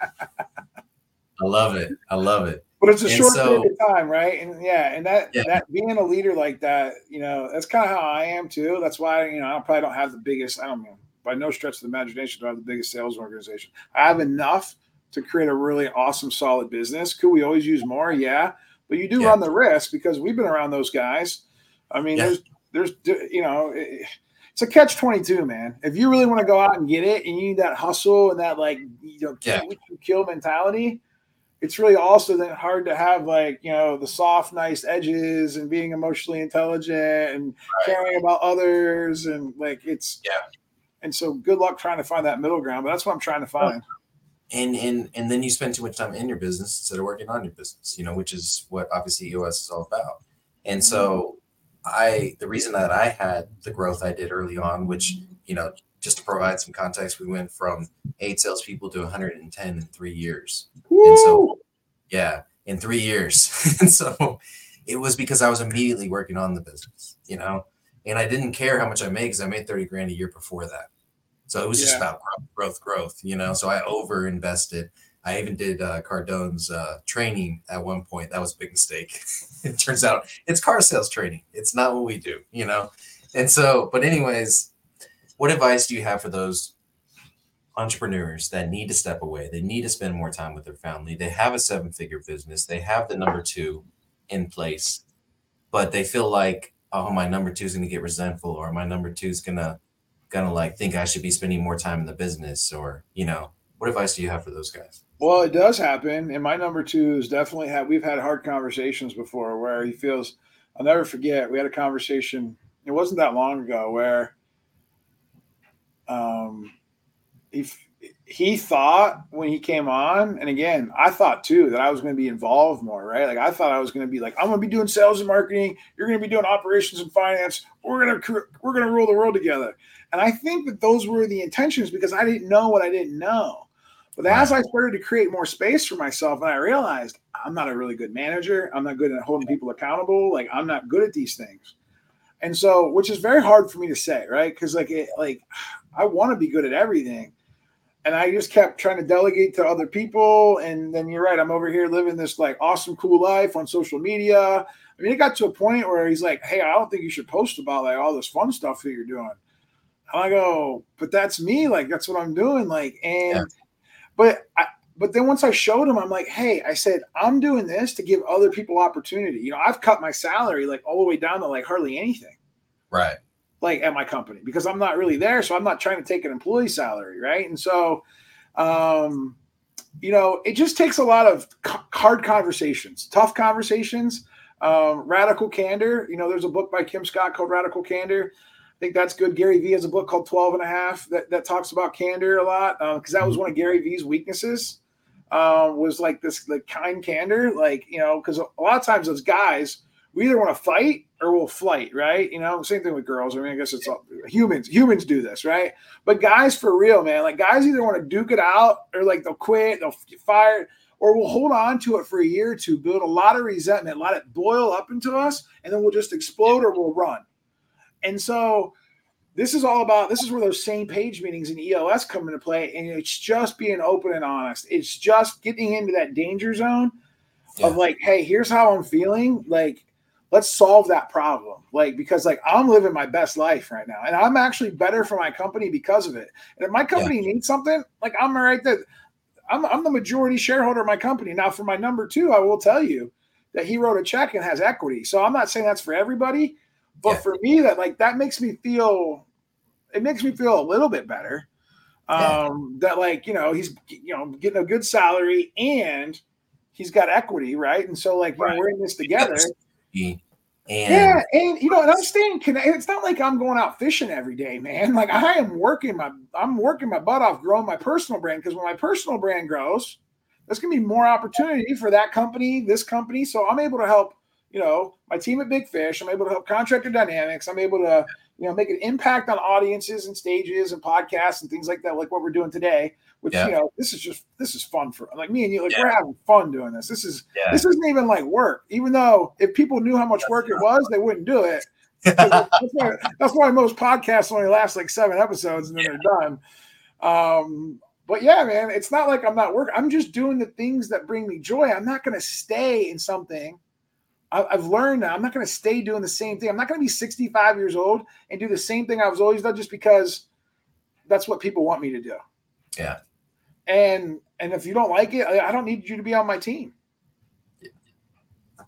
I love it. I love it. But it's a and short so, period of time, right? And yeah, and that yeah. that being a leader like that, you know, that's kind of how I am too. That's why, you know, I probably don't have the biggest, I don't know, by no stretch of the imagination, do I have the biggest sales organization. I have enough to create a really awesome, solid business. Could we always use more? Yeah. But you do yeah. run the risk because we've been around those guys. I mean, yeah. there's, there's, you know, it's a catch twenty-two, man. If you really want to go out and get it and you need that hustle and that like, you know, Yeah. can't wait to kill mentality, it's really also then hard to have like, you know, the soft, nice edges and being emotionally intelligent and Right. caring about others. And like, it's, Yeah. And so good luck trying to find that middle ground, but that's what I'm trying to find. And, and, and then you spend too much time in your business instead of working on your business, you know, which is what obviously E O S is all about. And so I, the reason that I had the growth I did early on, which, you know, just to provide some context, we went from eight salespeople to one hundred ten in three years. Woo! And so, yeah, in three years. And so it was because I was immediately working on the business, you know, and I didn't care how much I made because I made thirty grand a year before that. So it was just Yeah. about growth, growth, growth, you know, so I over invested. I even did uh, Cardone's uh, training at one point. That was a big mistake. It turns out it's car sales training. It's not what we do, you know? And so, but anyways, what advice do you have for those entrepreneurs that need to step away? They need to spend more time with their family. They have a seven figure business. They have the number two in place, but they feel like, oh, my number two is going to get resentful, or my number two is going to, going to like think I should be spending more time in the business, or, you know, what advice do you have for those guys? Well, it does happen. And my number two is definitely have, we've had hard conversations before where he feels, I'll never forget. We had a conversation. It wasn't that long ago where um, he, he thought when he came on, and again, I thought too, that I was going to be involved more, right? Like I thought I was going to be like, I'm going to be doing sales and marketing. You're going to be doing operations and finance. We're going to, we're going to rule the world together. And I think that those were the intentions because I didn't know what I didn't know. But as I started to create more space for myself, and I realized I'm not a really good manager. I'm not good at holding people accountable. Like I'm not good at these things. And so, which is very hard for me to say, right? Because like, it, like I want to be good at everything. And I just kept trying to delegate to other people. And then you're right. I'm over here living this like awesome, cool life on social media. I mean, it got to a point where he's like, hey, I don't think you should post about like all this fun stuff that you're doing. And I go, but that's me. Like, that's what I'm doing. Like, and, yeah. but, I, but then once I showed him, I'm like, hey, I said, I'm doing this to give other people opportunity. You know, I've cut my salary like all the way down to like hardly anything. Right. Like at my company because I'm not really there. So I'm not trying to take an employee salary. Right. And so, um, you know, it just takes a lot of hard conversations, tough conversations, um, radical candor. You know, there's a book by Kim Scott called Radical Candor. I think that's good. Gary Vee has a book called twelve and a half that, that talks about candor a lot. Um, cause that was one of Gary Vee's weaknesses, uh, was like this, like kind candor, like, you know, cause a lot of times those guys, we either want to fight or we'll flight, right? You know, same thing with girls. I mean, I guess it's all, humans, humans do this, right? But guys for real, man, like guys either want to duke it out or like they'll quit, they'll get fired, or we'll hold on to it for a year or two, build a lot of resentment, let it boil up into us, and then we'll just explode or we'll run. And so this is all about, this is where those same page meetings in E O S come into play. And it's just being open and honest. It's just getting into that danger zone yeah. of like, hey, here's how I'm feeling. Like, let's solve that problem. Like, because like I'm living my best life right now and I'm actually better for my company because of it. And if my company yeah. needs something, like I'm right there. I'm, I'm the majority shareholder of my company. Now for my number two, I will tell you that he wrote a check and has equity. So I'm not saying that's for everybody, but yeah. for me, that like that makes me feel, it makes me feel a little bit better. Um, yeah. That like, you know, he's, you know, getting a good salary and he's got equity, right? And so like, you right. know, we're in this together. And yeah, and you know, and I'm staying connected. It's not like I'm going out fishing every day, man. Like I am working my, I'm working my butt off growing my personal brand because when my personal brand grows, there's gonna be more opportunity for that company, this company. So I'm able to help. You know, my team at Big Fish, I'm able to help Contractor Dynamics. I'm able to, you know, make an impact on audiences and stages and podcasts and things like that, like what we're doing today, which, yeah. you know, this is just, this is fun for like me and you, like yeah. we're having fun doing this. This is, yeah. this isn't even like work, even though if people knew how much that's work it was, they wouldn't do it. that's, why, that's why most podcasts only last like seven episodes and then yeah. they're done. Um, But yeah, man, it's not like I'm not working. I'm just doing the things that bring me joy. I'm not going to stay in something. I've learned that I'm not going to stay doing the same thing. I'm not going to be sixty-five years old and do the same thing I was always done just because that's what people want me to do. Yeah. And and if you don't like it, I don't need you to be on my team.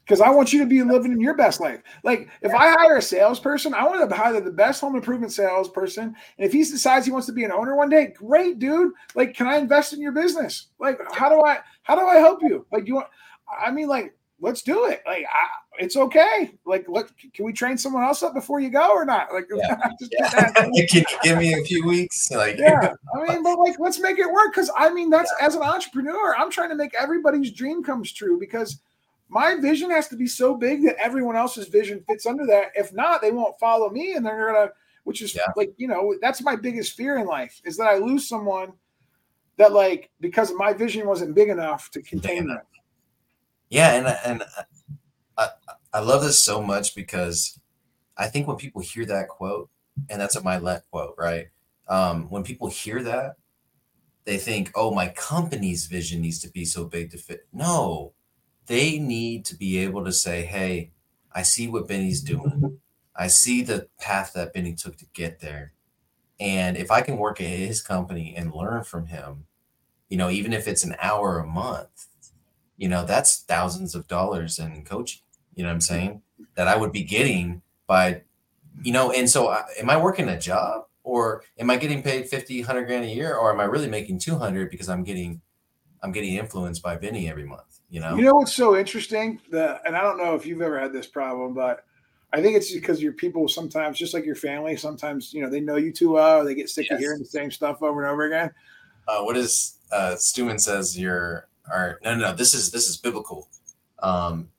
because I want you to be living in your best life. Like if I hire a salesperson, I want to hire the best home improvement salesperson. And if he decides he wants to be an owner one day, great, dude. Like, can I invest in your business? Like, how do I, how do I help you? Like, you want, I mean, like, let's do it. Like, I, it's okay. Like, let, can we train someone else up before you go or not? Like, yeah. just yeah. Can you give me a few weeks? Like, yeah, I mean, but like, let's make it work. Cause I mean, that's yeah. as an entrepreneur, I'm trying to make everybody's dream comes true because my vision has to be so big that everyone else's vision fits under that. If not, they won't follow me and they're going to, which is yeah. like, you know, that's my biggest fear in life is that I lose someone that like, because my vision wasn't big enough to contain them. Yeah. And, and I, I love this so much because I think when people hear that quote, and that's a Mylett quote, right? Um, when people hear that, they think, oh, my company's vision needs to be so big to fit. No, they need to be able to say, hey, I see what Benny's doing. I see the path that Benny took to get there. And if I can work at his company and learn from him, you know, even if it's an hour a month, you know, that's thousands of dollars in coaching, you know what I'm saying? That I would be getting by, you know, and so I, am I working a job or am I getting paid fifty, a hundred grand a year? Or am I really making two hundred because I'm getting, I'm getting influenced by Benny every month? You know, you know what's so interesting? The and I don't know if you've ever had this problem, but I think it's because your people sometimes, just like your family, sometimes you know they know you too well, or they get sick yes. of hearing the same stuff over and over again. Uh, what is uh, Stuman says? You're are no, no, no. This is this is biblical. Um,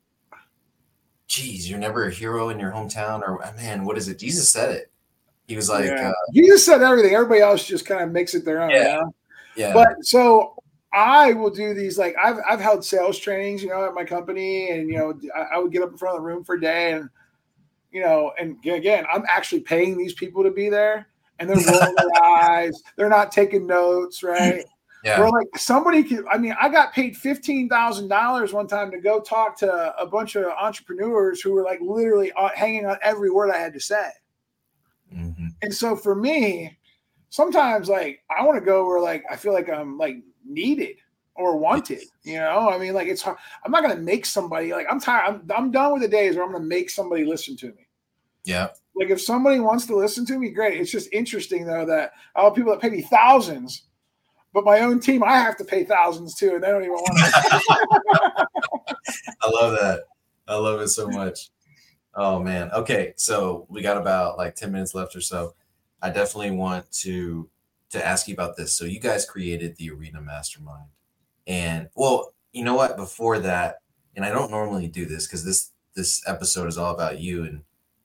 geez, you're never a hero in your hometown, or man, what is it? Jesus said it. He was like, yeah. uh, Jesus said everything. Everybody else just kind of makes it their own. Yeah, you know? yeah. But so. I will do these, like I've I've held sales trainings, you know, at my company, and you know, I, I would get up in front of the room for a day, and you know, and again, I'm actually paying these people to be there, and they're rolling their eyes, they're not taking notes, right? Yeah. We're like somebody could. I mean, I got paid fifteen thousand dollars one time to go talk to a bunch of entrepreneurs who were like literally hanging on every word I had to say, mm-hmm. and so for me, sometimes like I want to go where like I feel like I'm like. needed or wanted, you know. I mean, like it's hard. I'm not gonna make somebody like I'm tired. I'm I'm done with the days where I'm gonna make somebody listen to me. Yeah. Like if somebody wants to listen to me, great. It's just interesting though that I have people that pay me thousands, but my own team I have to pay thousands too, and they don't even want to. I love that. I love it so much. Oh man. Okay, so we got about like ten minutes left or so. I definitely want to. to ask you about this. So you guys created the Arena Mastermind, and well, you know what, before that, and I don't normally do this because this, this episode is all about you and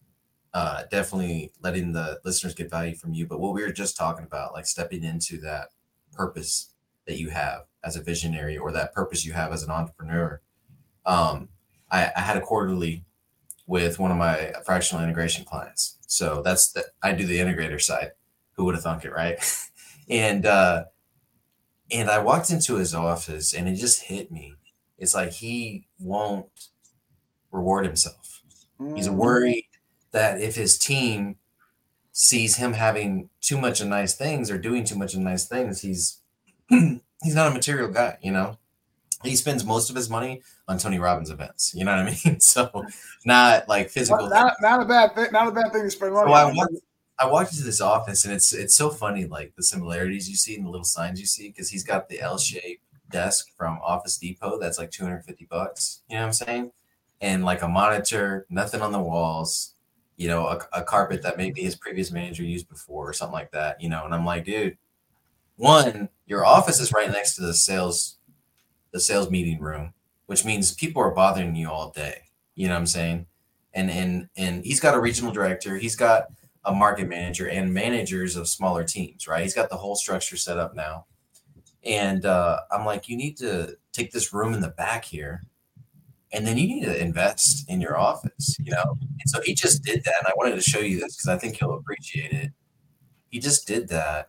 uh, definitely letting the listeners get value from you. But what we were just talking about, like stepping into that purpose that you have as a visionary or that purpose you have as an entrepreneur. Um, I, I had a quarterly with one of my fractional integration clients. So that's the, I do the integrator side. Who would have thunk it, right? And uh, and I walked into his office and it just hit me. It's like he won't reward himself. Mm. He's worried that if his team sees him having too much of nice things or doing too much of nice things, he's he's not a material guy, you know? He spends most of his money on Tony Robbins events. You know what I mean? So not like physical. Not, not a bad thing. Not a bad thing to spend money so on. I walked, I walked into this office and it's it's so funny, like the similarities you see and the little signs you see, because he's got the L-shaped desk from Office Depot that's like two hundred fifty bucks. You know what I'm saying? And like a monitor, nothing on the walls, you know, a, a carpet that maybe his previous manager used before or something like that, you know. And I'm like, dude, one, your office is right next to the sales, the sales meeting room, which means people are bothering you all day. You know what I'm saying? And and and he's got a regional director, he's got a market manager and managers of smaller teams, right? He's got the whole structure set up now. And uh, I'm like, you need to take this room in the back here, and then you need to invest in your office, you know? And so he just did that. And I wanted to show you this because I think he'll appreciate it. He just did that.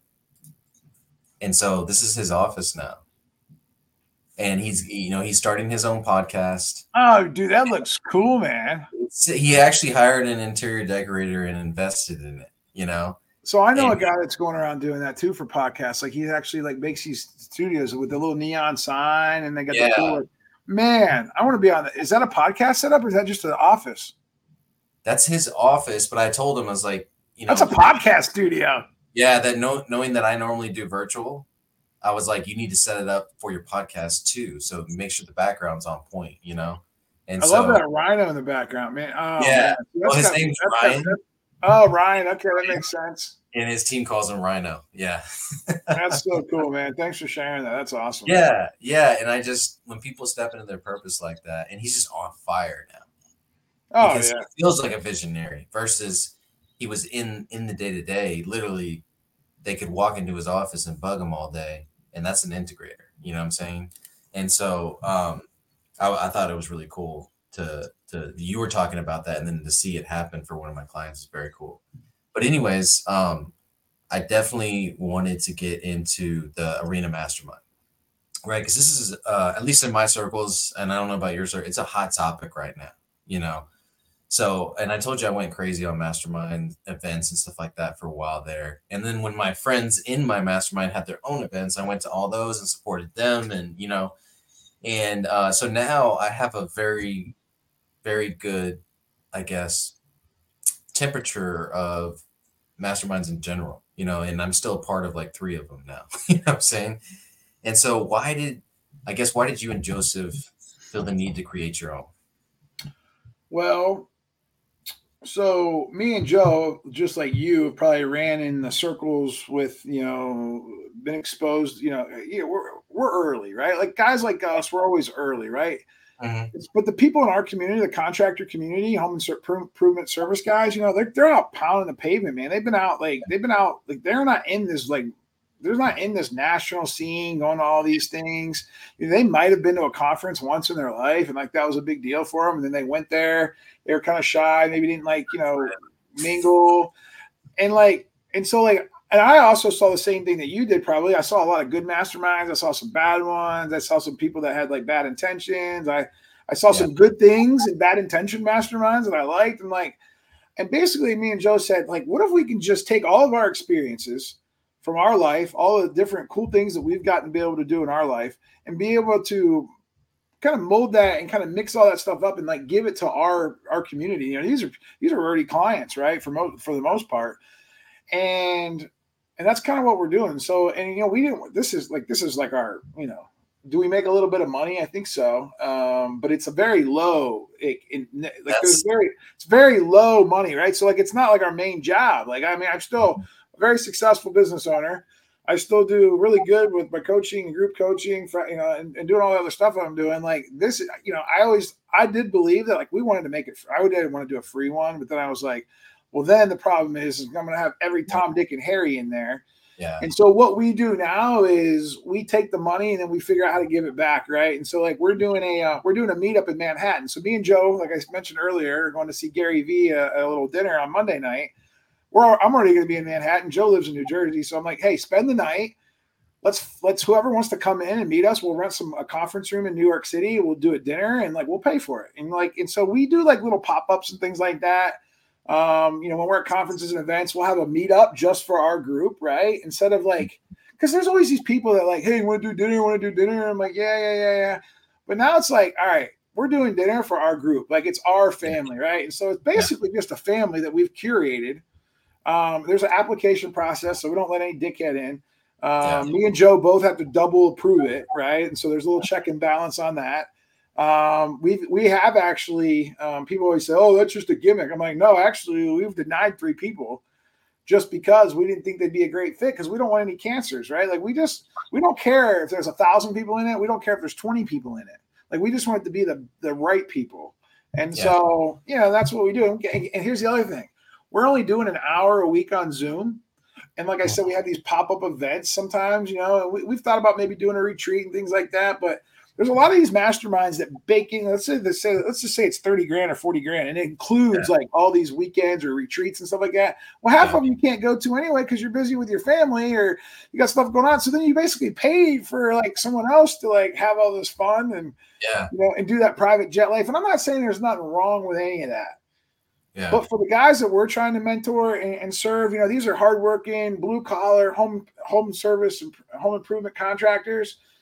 And so this is his office now. And he's, you know, he's starting his own podcast. Oh, dude, that looks cool, man. He actually hired an interior decorator and invested in it, you know? So I know and, a guy that's going around doing that too for podcasts. Like he actually like makes these studios with the little neon sign, and they got yeah. the cool, Man, I want to be on that. Is that a podcast setup or is that just an office? That's his office, but I told him, I was like, you know, that's a podcast studio. Yeah, that know, knowing that I normally do virtual, I was like, you need to set it up for your podcast too. So make sure the background's on point, you know? And I so, love that Rhino in the background, man. Oh, yeah. Man. Well, his got, name's Ryan. Got, oh, Ryan. Okay, that makes sense. And his team calls him Rhino. Yeah. That's so cool, man. Thanks for sharing that. That's awesome. Yeah. Yeah. And I just, when people step into their purpose like that, and he's just on fire now. Oh, because yeah. He feels like a visionary versus he was in, in the day to day. Literally, they could walk into his office and bug him all day. And that's an integrator. You know what I'm saying? And so um, I, I thought it was really cool to, to, you were talking about that. And then to see it happen for one of my clients is very cool. But anyways, um, I definitely wanted to get into the arena mastermind, right? Because this is, uh, at least in my circles, and I don't know about yours, it's a hot topic right now, you know? So, and I told you I went crazy on mastermind events and stuff like that for a while there. And then when my friends in my mastermind had their own events, I went to all those and supported them. And, you know, and uh, so now I have a very, very good, I guess, temperature of masterminds in general, you know, and I'm still a part of like three of them now, you know what I'm saying? And so why did, I guess, why did you and Joseph feel the need to create your own? Well, so me and Joe, just like you, probably ran in the circles with, you know, been exposed, you know, you know we're, we're early, right? Like guys like us, we're always early, right? Mm-hmm. But the people in our community, the contractor community, home improvement service guys, you know, they're, they're out pounding the pavement, man. They've been out, like, they've been out, like, they're not in this, like, they're not in this national scene going to all these things. You know, they might have been to a conference once in their life and like that was a big deal for them. And then they went there, they were kind of shy, maybe didn't like, you know, mingle. And like, and so like, and I also saw the same thing that you did probably. I saw a lot of good masterminds. I saw some bad ones. I saw some people that had like bad intentions. I, I saw yeah. some good things and bad intention masterminds that I liked. And like, and basically me and Joe said, like, what if we can just take all of our experiences from our life, all the different cool things that we've gotten to be able to do in our life and be able to kind of mold that and kind of mix all that stuff up and like give it to our, our community. You know, these are, these are already clients, right? For most, for the most part. And, and that's kind of what we're doing. So, and, you know, we didn't, this is like, this is like our, you know, do we make a little bit of money? I think so. Um, but it's a very low, it, it, like there's very, it's very low money, right? So like, it's not like our main job. Like, I mean, I'm still a very successful business owner. I still do really good with my coaching and group coaching, for, you know, and, and doing all the other stuff that I'm doing. Like this, you know, I always, I did believe that like we wanted to make it, I didn't want to do a free one, but then I was like, well, then the problem is, is I'm going to have every Tom, Dick, and Harry in there. Yeah. And so what we do now is we take the money and then we figure out how to give it back, right? And so like we're doing a uh, we're doing a meetup in Manhattan. So me and Joe, like I mentioned earlier, are going to see Gary Vee at a little dinner on Monday night. We're I'm already going to be in Manhattan. Joe lives in New Jersey, so I'm like, hey, spend the night. Let's let's whoever wants to come in and meet us, we'll rent some a conference room in New York City. We'll do a dinner and like we'll pay for it. And like and so we do like little pop ups and things like that. Um, you know, when we're at conferences and events, we'll have a meetup just for our group, right? Instead of like, because there's always these people that like, hey, want to do dinner? Want to do dinner? I'm like, yeah, yeah, yeah, yeah. But now it's like, all right, we're doing dinner for our group, like it's our family, right? And so it's basically just a family that we've curated. Um, there's an application process, so we don't let any dickhead in. Um, yeah. Me and Joe both have to double approve it, right? And so there's a little check and balance on that. Um, we we have actually, um, people always say, oh, that's just a gimmick. I'm like, no, actually we've denied three people just because we didn't think they'd be a great fit. Cause we don't want any cancers, right? Like we just, we don't care if there's a thousand people in it. We don't care if there's twenty people in it. Like we just want it to be the, the right people. And yeah. so, you know, that's what we do. And here's the other thing. We're only doing an hour a week on Zoom. And like I said, we have these pop-up events sometimes, you know, and we, we've thought about maybe doing a retreat and things like that, but there's a lot of these masterminds that bake in. Let's say, let's say, let's just say it's thirty grand or forty grand, and it includes yeah. like all these weekends or retreats and stuff like that. Well, half yeah. of them you can't go to anyway because you're busy with your family or you got stuff going on. So then you basically paid for like someone else to like have all this fun and yeah, you know, and do that private jet life. And I'm not saying there's nothing wrong with any of that. Yeah. But for the guys that we're trying to mentor and, and serve, you know, these are hardworking, blue collar, home home service and home improvement contractors.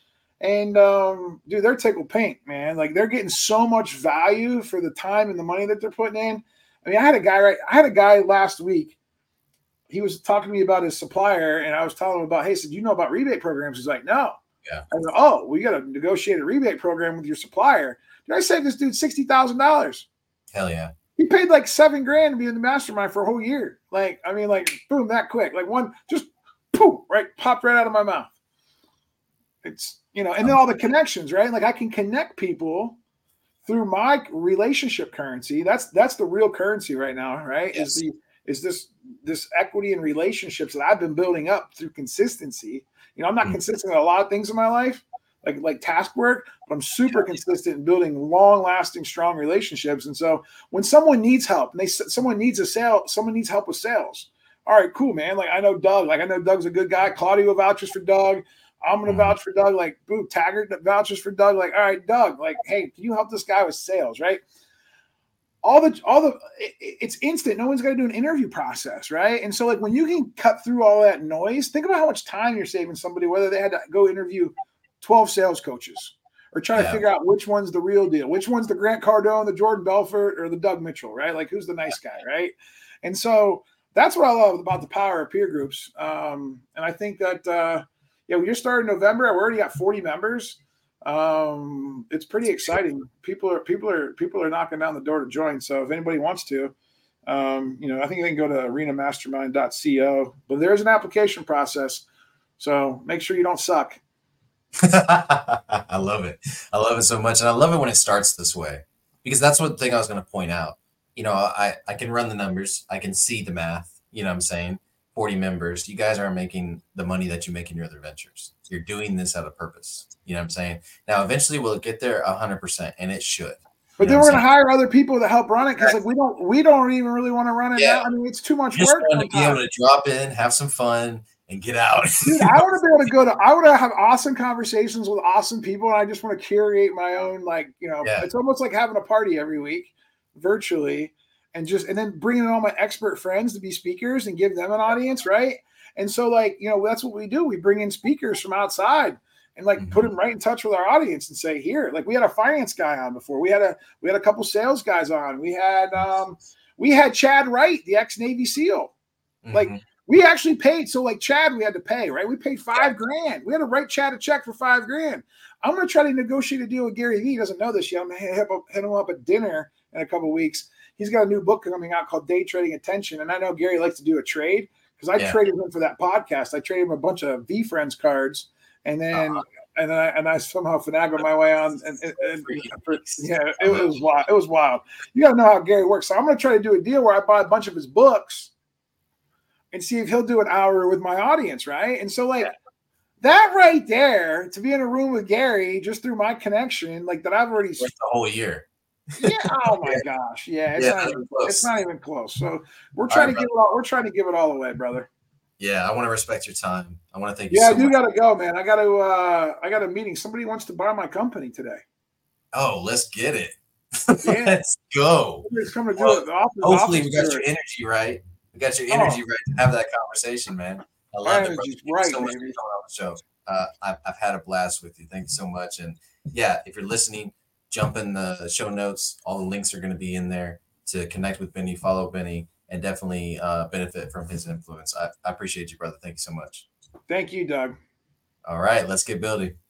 And um, dude, they're tickled pink, man. Like they're getting so much value for the time and the money that they're putting in. I mean, I had a guy right. I had a guy last week. He was talking to me about his supplier, and I was telling him about, hey, said, you know about rebate programs? He's like, no. Yeah. I go, oh, we got to negotiate a rebate program with your supplier. Did I save this dude sixty thousand dollars? Hell yeah. He paid like seven grand to be in the mastermind for a whole year. Like, I mean, like, boom, that quick. Like one, just poof, right, popped right out of my mouth. It's, you know, and then all the connections, right? Like I can connect people through my relationship currency. That's that's the real currency right now, right? Yes. Is the is this this equity and relationships that I've been building up through consistency. You know, I'm not mm-hmm. consistent in a lot of things in my life, like like task work, but I'm super consistent in building long-lasting, strong relationships. And so when someone needs help, and they someone needs a sale, someone needs help with sales. All right, cool, man. Like I know Doug. Like I know Doug's a good guy. Claudio vouchers for Doug. I'm gonna vouch for Doug. Like, boom, Taggart vouchers for Doug. Like, all right, Doug. Like, hey, can you help this guy with sales? Right? All the, all the, it, it's instant. No one's got to do an interview process, right? And so, like, when you can cut through all that noise, think about how much time you're saving somebody. Whether they had to go interview twelve sales coaches or try yeah. to figure out which one's the real deal, which one's the Grant Cardone, the Jordan Belfort, or the Doug Mitchell, right? Like, who's the nice guy, right? And so that's what I love about the power of peer groups. Um, and I think that. Uh, Yeah, we just started in November. I've already got forty members. Um, it's pretty exciting. People are people are people are knocking down the door to join. So if anybody wants to, um, you know, I think they can go to arena mastermind dot co. But there's an application process. So make sure you don't suck. I love it. I love it so much. And I love it when it starts this way, because that's one thing I was going to point out. You know, I, I can run the numbers. I can see the math. You know what I'm saying? forty members, you guys aren't making the money that you make in your other ventures. You're doing this out of purpose. You know what I'm saying? Now, eventually we'll get there one hundred percent, and it should. But then we're going to hire other people to help run it because like we don't we don't even really want to run it yeah. now. I mean, it's too much just work. Want to be able to drop in, have some fun, and get out. Dude, I want to be able to go to. I want to have awesome conversations with awesome people, and I just want to curate my own. Like you know, yeah. it's almost like having a party every week, virtually, and just and then bringing in all my expert friends to be speakers and give them an audience, right? And so, like, you know, that's what we do. We bring in speakers from outside and like mm-hmm. put them right in touch with our audience and say, here, like we had a finance guy on before. We had a we had a couple sales guys on. We had um we had Chad Wright, the ex-Navy SEAL. Mm-hmm. Like we actually paid. So like Chad, we had to pay, right? We paid five grand. We had to write Chad a check for five grand. I'm gonna try to negotiate a deal with Gary Vee. He doesn't know this yet. I'm gonna hit, hit him up at dinner in a couple of weeks. He's got a new book coming out called Day Trading Attention. And I know Gary likes to do a trade. Because I yeah. traded him for that podcast. I traded him a bunch of V Friends cards, and then uh-huh. and then I, and I somehow finagled my way on. And, and, and for, yeah, it, it was wild. It was wild. You got to know how Gary works. So I'm going to try to do a deal where I buy a bunch of his books and see if he'll do an hour with my audience, right? And so like yeah. that right there, to be in a room with Gary just through my connection, like that I've already the whole year. Yeah. Oh my yeah. gosh. Yeah. It's, yeah, not even, it's not even close. So we're trying right, to give it all. We're trying to give it all away, brother. Yeah. I want to respect your time. I want to thank you. Yeah, so I do much. gotta go, man. I gotta. Uh, I got a meeting. Somebody wants to buy my company today. Oh, let's get it. Yeah. Let's go. Coming to well, do it. Office, hopefully, office we got tour. your energy right. We got your energy oh. right to have that conversation, man. I love it. Thank right, you so much baby. for coming on the show. Uh, I've, I've had a blast with you. Thank you so much. And yeah, if you're listening, jump in the show notes. All the links are going to be in there to connect with Benny, follow Benny, and definitely uh, benefit from his influence. I, I appreciate you, brother. Thank you so much. Thank you, Doug. All right, let's get building.